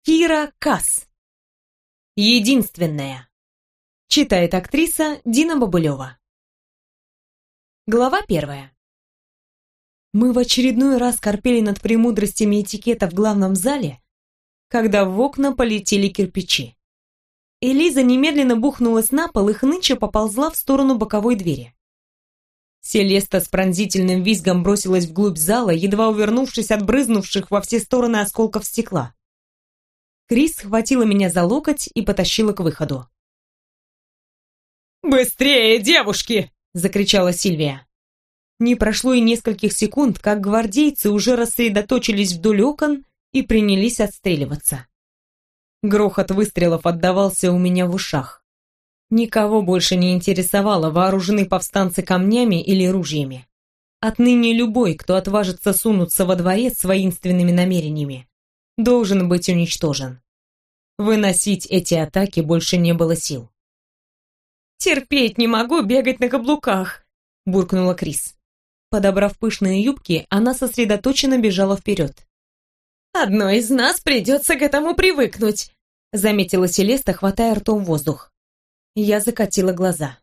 Кира Касс. Единственная. Читает актриса Дина Бабылева. Глава 1. Мы в очередной раз корпели над премудростями этикета в главном зале, когда в окна полетели кирпичи. Элиза немедленно бухнулась на пол и хныча поползла в сторону боковой двери. Селеста с пронзительным визгом бросилась вглубь зала, едва увернувшись от брызнувших во все стороны осколков стекла. Крис схватила меня за локоть и потащила к выходу. «Быстрее, девушки!» — закричала Сильвия. Не прошло и нескольких секунд, как гвардейцы уже рассредоточились вдоль окон и принялись отстреливаться. Грохот выстрелов отдавался у меня в ушах. Никого больше не интересовало, вооружены повстанцы камнями или ружьями. Отныне любой, кто отважится сунуться во дворец с воинственными намерениями, должен быть уничтожен. Выносить эти атаки больше не было сил. «Терпеть не могу бегать на каблуках», — буркнула Крис. Подобрав пышные юбки, она сосредоточенно бежала вперед. «Одной из нас придется к этому привыкнуть», — заметила Селеста, хватая ртом воздух. Я закатила глаза.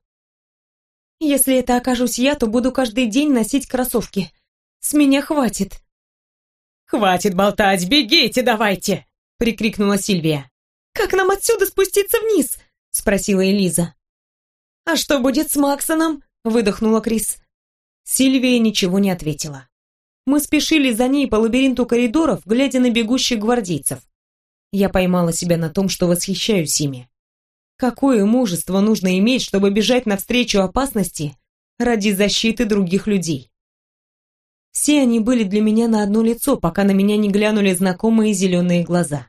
«Если это окажусь я, то буду каждый день носить кроссовки. С меня хватит». «Хватит болтать, бегите давайте!» — прикрикнула Сильвия. «Как нам отсюда спуститься вниз?» — спросила Элиза. «А что будет с Максоном?» — выдохнула Крис. Сильвия ничего не ответила. Мы спешили за ней по лабиринту коридоров, глядя на бегущих гвардейцев. Я поймала себя на том, что восхищаюсь ими. Какое мужество нужно иметь, чтобы бежать навстречу опасности ради защиты других людей? Все они были для меня на одно лицо, пока на меня не глянули знакомые зеленые глаза.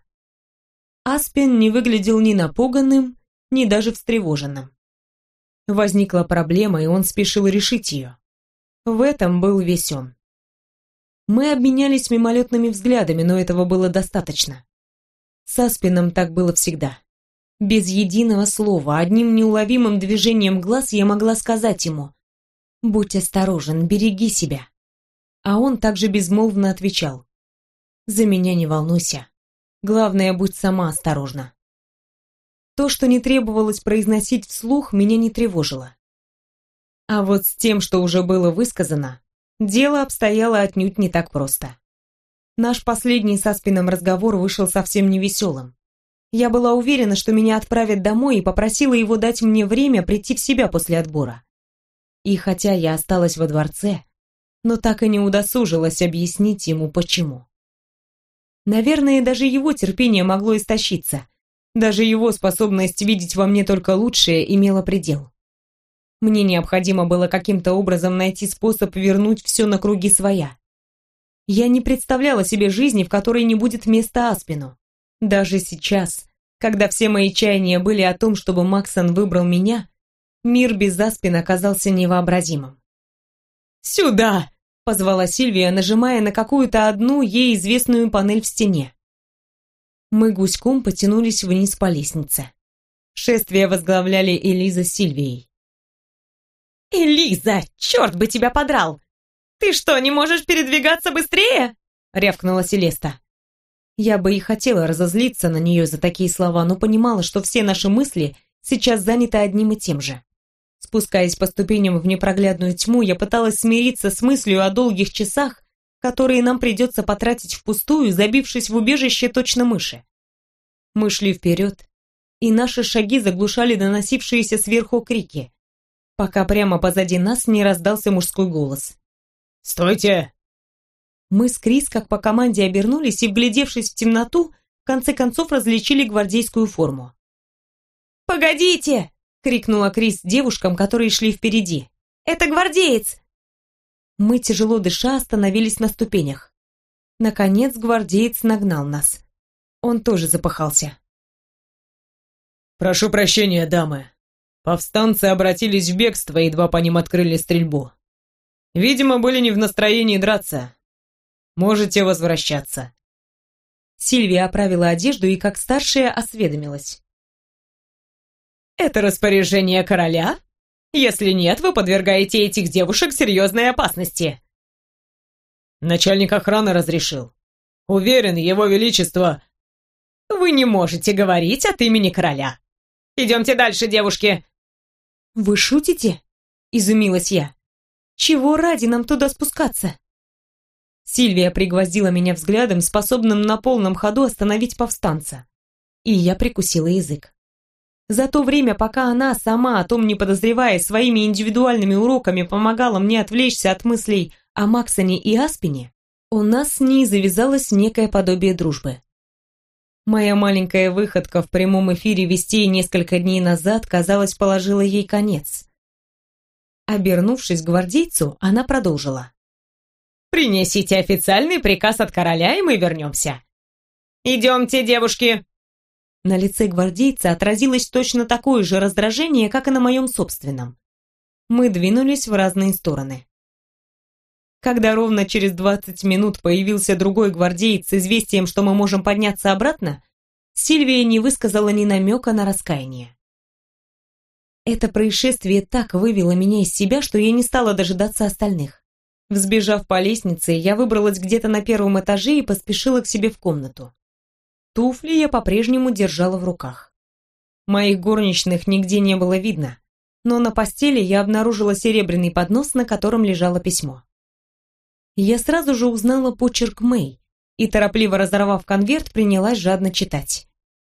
Аспен не выглядел ни напуганным, ни даже встревоженным. Возникла проблема, и он спешил решить ее. В этом был весь он. Мы обменялись мимолетными взглядами, но этого было достаточно. С Аспеном так было всегда. Без единого слова, одним неуловимым движением глаз я могла сказать ему: «Будь осторожен, береги себя». А он также безмолвно отвечал: «За меня не волнуйся. Главное, будь сама осторожна». То, что не требовалось произносить вслух, меня не тревожило. А вот с тем, что уже было высказано, дело обстояло отнюдь не так просто. Наш последний с Аспеном разговор вышел совсем невеселым. Я была уверена, что меня отправят домой, и попросила его дать мне время прийти в себя после отбора. И хотя я осталась во дворце, но так и не удосужилась объяснить ему, почему. Наверное, даже его терпение могло истощиться. Даже его способность видеть во мне только лучшее имела предел. Мне необходимо было каким-то образом найти способ вернуть все на круги своя. Я не представляла себе жизни, в которой не будет места Аспену. Даже сейчас, когда все мои чаяния были о том, чтобы Максон выбрал меня, мир без Аспена оказался невообразимым. «Сюда!» — позвала Сильвия, нажимая на какую-то одну ей известную панель в стене. Мы гуськом потянулись вниз по лестнице. Шествие возглавляли Элиза с Сильвией. «Элиза, черт бы тебя подрал! Ты что, не можешь передвигаться быстрее?» — рявкнула Селеста. Я бы и хотела разозлиться на нее за такие слова, но понимала, что все наши мысли сейчас заняты одним и тем же. Спускаясь по ступеням в непроглядную тьму, я пыталась смириться с мыслью о долгих часах, которые нам придется потратить впустую, забившись в убежище точно мыши. Мы шли вперед, и наши шаги заглушали доносившиеся сверху крики, пока прямо позади нас не раздался мужской голос. «Стойте!» Мы с Крис, как по команде, обернулись и, вглядевшись в темноту, в конце концов различили гвардейскую форму. «Погодите!» — крикнула Крис девушкам, которые шли впереди. «Это гвардеец!» Мы, тяжело дыша, остановились на ступенях. Наконец гвардеец нагнал нас. Он тоже запыхался. «Прошу прощения, дамы. Повстанцы обратились в бегство, едва по ним открыли стрельбу. Видимо, были не в настроении драться. Можете возвращаться». Сильвия оправила одежду и, как старшая, осведомилась. «Это распоряжение короля? Если нет, вы подвергаете этих девушек серьезной опасности». Начальник охраны разрешил. Уверен, его величество... Вы не можете говорить от имени короля. Идемте дальше, девушки. Вы шутите? Изумилась я. Чего ради нам туда спускаться? Сильвия пригвоздила меня взглядом, способным на полном ходу остановить повстанца. И я прикусила язык. За то время, пока она, сама о том не подозревая, своими индивидуальными уроками помогала мне отвлечься от мыслей о Максоне и Аспине, у нас с ней завязалось некое подобие дружбы. Моя маленькая выходка в прямом эфире вестей несколько дней назад, казалось, положила ей конец. Обернувшись к гвардейцу, она продолжила. Принесите официальный приказ от короля, и мы вернемся. Идемте, девушки. На лице гвардейца отразилось точно такое же раздражение, как и на моем собственном. Мы двинулись в разные стороны. Когда ровно через 20 минут появился другой гвардеец с известием, что мы можем подняться обратно, Сильвия не высказала ни намека на раскаяние. Это происшествие так вывело меня из себя, что я не стала дожидаться остальных. Взбежав по лестнице, я выбралась где-то на первом этаже и поспешила к себе в комнату. Туфли я по-прежнему держала в руках. Моих горничных нигде не было видно, но на постели я обнаружила серебряный поднос, на котором лежало письмо. Я сразу же узнала почерк Мэй и, торопливо разорвав конверт, принялась жадно читать.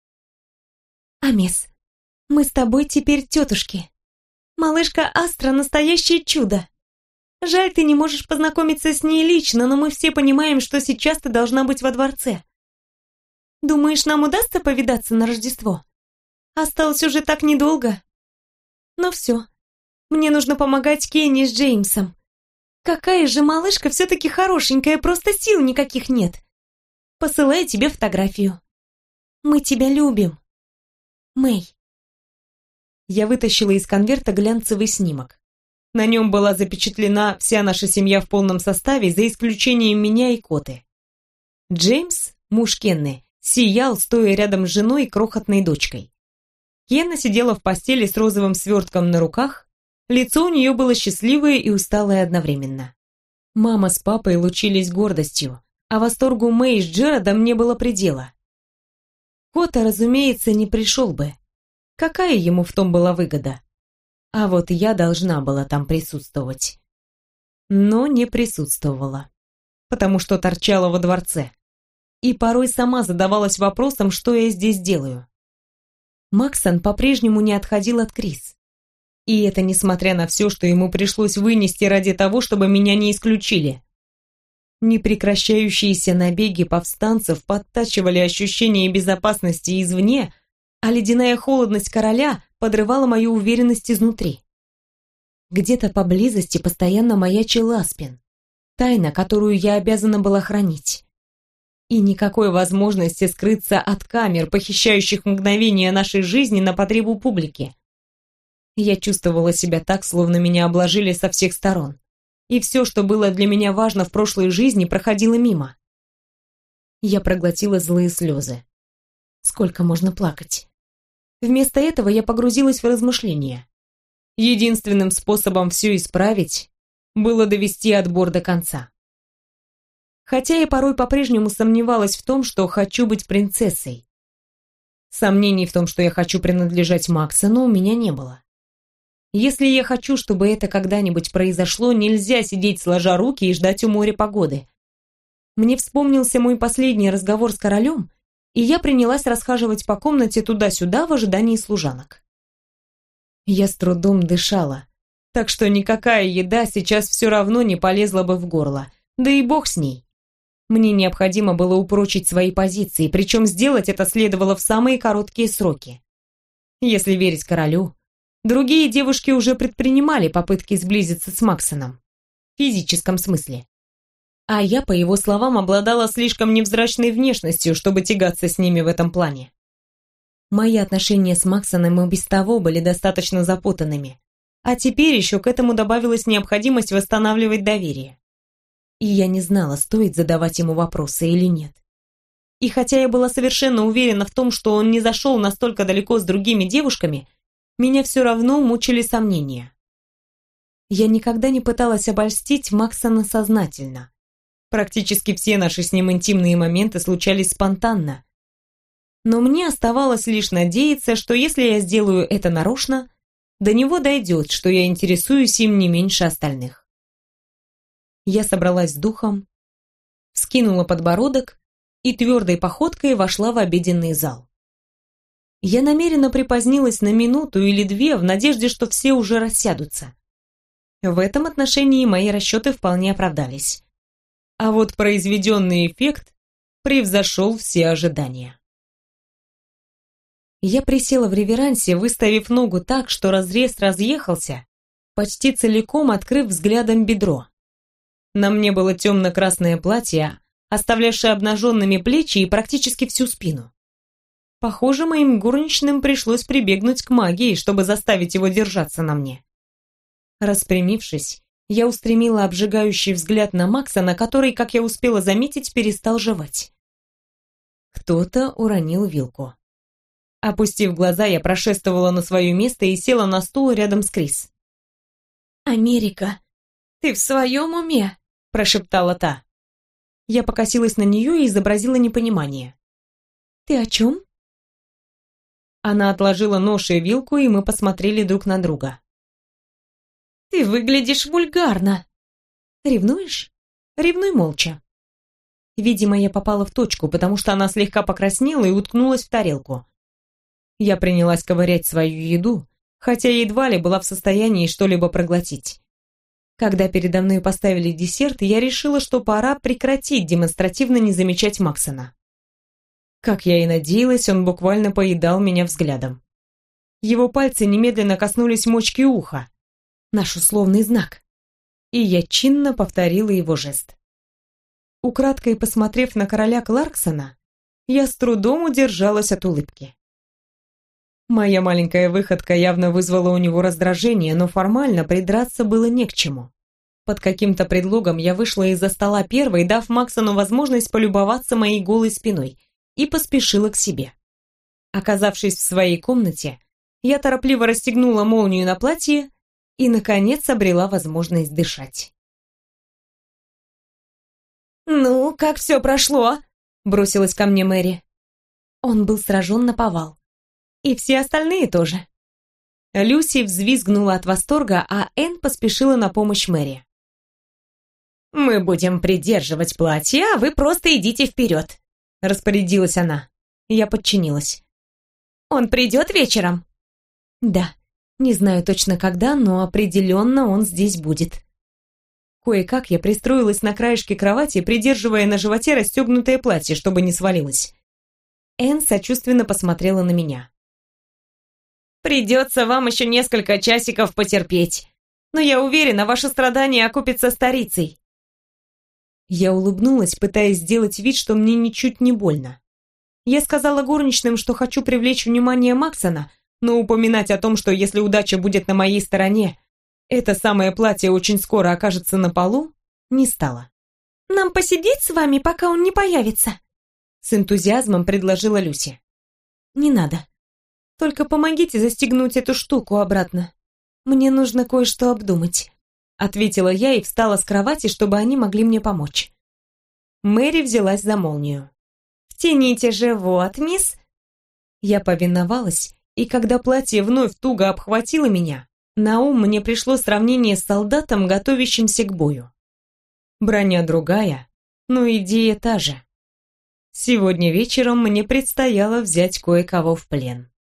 «Амес, мы с тобой теперь тетушки. Малышка Астра — настоящее чудо. Жаль, ты не можешь познакомиться с ней лично, но мы все понимаем, что сейчас ты должна быть во дворце. Думаешь, нам удастся повидаться на Рождество? Осталось уже так недолго. Но все, мне нужно помогать Кенни с Джеймсом. Какая же малышка все-таки хорошенькая, просто сил никаких нет. Посылаю тебе фотографию. Мы тебя любим. Мэй». Я вытащила из конверта глянцевый снимок. На нем была запечатлена вся наша семья в полном составе, за исключением меня и Коты. Джеймс, муж Кенны, сиял, стоя рядом с женой и крохотной дочкой. Кенна сидела в постели с розовым свертком на руках, лицо у нее было счастливое и усталое одновременно. Мама с папой лучились гордостью, а восторгу Мэй с Джерардом не было предела. Кота, разумеется, не пришел бы. Какая ему в том была выгода? А вот я должна была там присутствовать. Но не присутствовала, потому что торчала во дворце. И порой сама задавалась вопросом, что я здесь делаю. Максон по-прежнему не отходил от Крис. И это несмотря на все, что ему пришлось вынести ради того, чтобы меня не исключили. Непрекращающиеся набеги повстанцев подтачивали ощущение безопасности извне, а ледяная холодность короля подрывала мою уверенность изнутри. Где-то поблизости постоянно маячил Аспин, тайна, которую я обязана была хранить. И никакой возможности скрыться от камер, похищающих мгновения нашей жизни на потребу публики. Я чувствовала себя так, словно меня обложили со всех сторон. И все, что было для меня важно в прошлой жизни, проходило мимо. Я проглотила злые слезы. Сколько можно плакать? Вместо этого я погрузилась в размышления. Единственным способом все исправить было довести отбор до конца. Хотя я порой по-прежнему сомневалась в том, что хочу быть принцессой. Сомнений в том, что я хочу принадлежать Максону, у меня не было. Если я хочу, чтобы это когда-нибудь произошло, нельзя сидеть сложа руки и ждать у моря погоды. Мне вспомнился мой последний разговор с королем, и я принялась расхаживать по комнате туда-сюда в ожидании служанок. Я с трудом дышала, так что никакая еда сейчас все равно не полезла бы в горло, да и бог с ней. Мне необходимо было упрочить свои позиции, причем сделать это следовало в самые короткие сроки. Если верить королю, другие девушки уже предпринимали попытки сблизиться с Максоном, в физическом смысле. А я, по его словам, обладала слишком невзрачной внешностью, чтобы тягаться с ними в этом плане. Мои отношения с Максоном и без того были достаточно запутанными, а теперь еще к этому добавилась необходимость восстанавливать доверие. И я не знала, стоит задавать ему вопросы или нет. И хотя я была совершенно уверена в том, что он не зашел настолько далеко с другими девушками, меня все равно мучили сомнения. Я никогда не пыталась обольстить Максона сознательно. Практически все наши с ним интимные моменты случались спонтанно. Но мне оставалось лишь надеяться, что если я сделаю это нарочно, до него дойдет, что я интересуюсь им не меньше остальных. Я собралась с духом, вскинула подбородок и твердой походкой вошла в обеденный зал. Я намеренно припозднилась на минуту или две в надежде, что все уже рассядутся. В этом отношении мои расчеты вполне оправдались. А вот произведенный эффект превзошел все ожидания. Я присела в реверансе, выставив ногу так, что разрез разъехался, почти целиком открыв взглядом бедро. На мне было темно-красное платье, оставлявшее обнаженными плечи и практически всю спину. Похоже, моим горничным пришлось прибегнуть к магии, чтобы заставить его держаться на мне. Распрямившись, я устремила обжигающий взгляд на Макса, на который, как я успела заметить, перестал жевать. Кто-то уронил вилку. Опустив глаза, я прошествовала на свое место и села на стул рядом с Крис. «Америка, ты в своем уме?» – прошептала та. Я покосилась на нее и изобразила непонимание. «Ты о чем?» Она отложила нож и вилку, и мы посмотрели друг на друга. «Ты выглядишь вульгарно!» «Ревнуешь? Ревнуй молча». Видимо, я попала в точку, потому что она слегка покраснела и уткнулась в тарелку. Я принялась ковырять свою еду, хотя едва ли была в состоянии что-либо проглотить. Когда передо мной поставили десерт, я решила, что пора прекратить демонстративно не замечать Максона. Как я и надеялась, он буквально поедал меня взглядом. Его пальцы немедленно коснулись мочки уха, наш условный знак, и я чинно повторила его жест. Украдкой посмотрев на короля Кларксона, я с трудом удержалась от улыбки. Моя маленькая выходка явно вызвала у него раздражение, но формально придраться было не к чему. Под каким-то предлогом я вышла из-за стола первой, дав Максону возможность полюбоваться моей голой спиной, и поспешила к себе. Оказавшись в своей комнате, я торопливо расстегнула молнию на платье и, наконец, обрела возможность дышать. «Ну, как все прошло?» – бросилась ко мне Мэри. Он был сражен наповал. И все остальные тоже. Люси взвизгнула от восторга, а Энн поспешила на помощь Мэри. «Мы будем придерживать платье, а вы просто идите вперед», – распорядилась она. Я подчинилась. «Он придет вечером?» «Да, не знаю точно когда, но определенно он здесь будет». Кое-как я пристроилась на краешке кровати, придерживая на животе расстегнутое платье, чтобы не свалилось. Энн сочувственно посмотрела на меня. «Придется вам еще несколько часиков потерпеть, но я уверена, ваше страдание окупится старицей». Я улыбнулась, пытаясь сделать вид, что мне ничуть не больно. Я сказала горничным, что хочу привлечь внимание Максона, но упоминать о том, что если удача будет на моей стороне, это самое платье очень скоро окажется на полу, не стала. «Нам посидеть с вами, пока он не появится?» С энтузиазмом предложила Люси. «Не надо. Только помогите застегнуть эту штуку обратно. Мне нужно кое-что обдумать», — ответила я и встала с кровати, чтобы они могли мне помочь. Мэри взялась за молнию. «Втяните живот, мисс». Я повиновалась, и когда платье вновь туго обхватило меня, на ум мне пришло сравнение с солдатом, готовящимся к бою. Броня другая, но идея та же. Сегодня вечером мне предстояло взять кое-кого в плен.